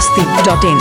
biharmasti.in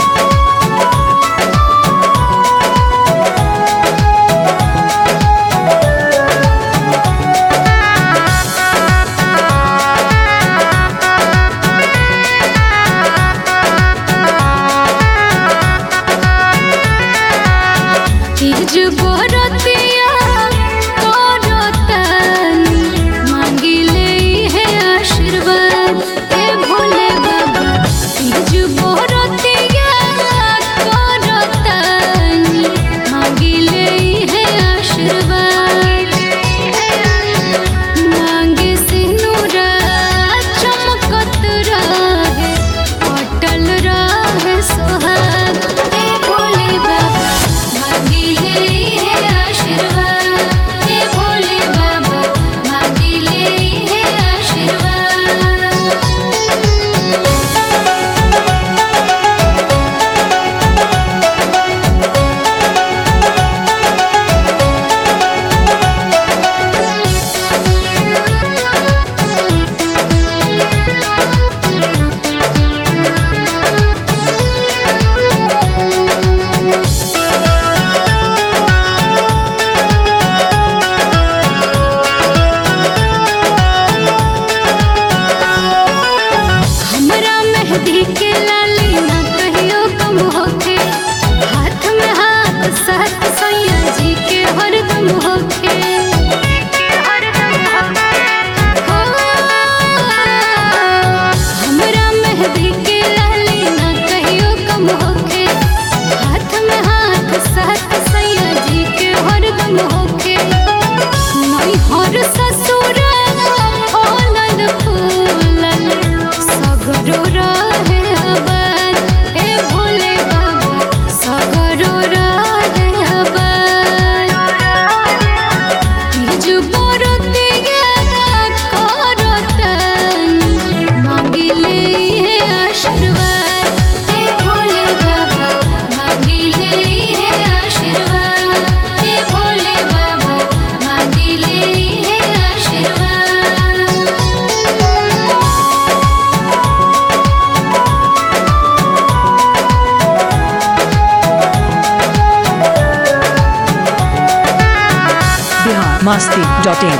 biharmasti.in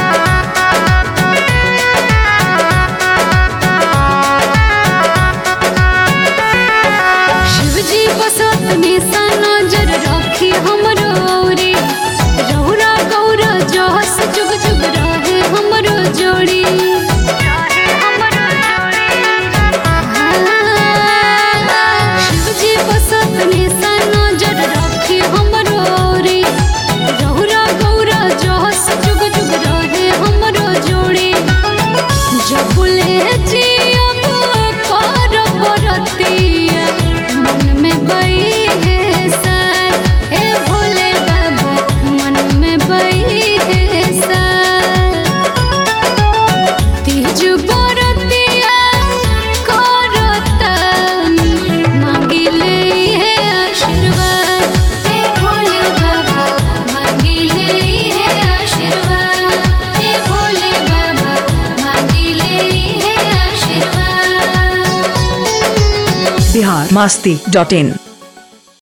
शिवजी बसत निशा नजर रखी हमरो औरी रौरा गौरा जहस जुग जुग रहे हमरो जोड़ी शिवजी बसत निशा नजर रखी हमरो औरी रौरा गौरा जहस जुग जुग रहे हमरो जोड़ी जबुले जियब कर बरतिया मन में बई है सर ए भोले बाबा मन में बई है सर तीज बरतिया करतन मांगिले है आशीर्वाद ए भोले बाबा मांगिले है आशीर्वाद ए भोले बाबा मांगिले है आशीर्वाद biharmasti.in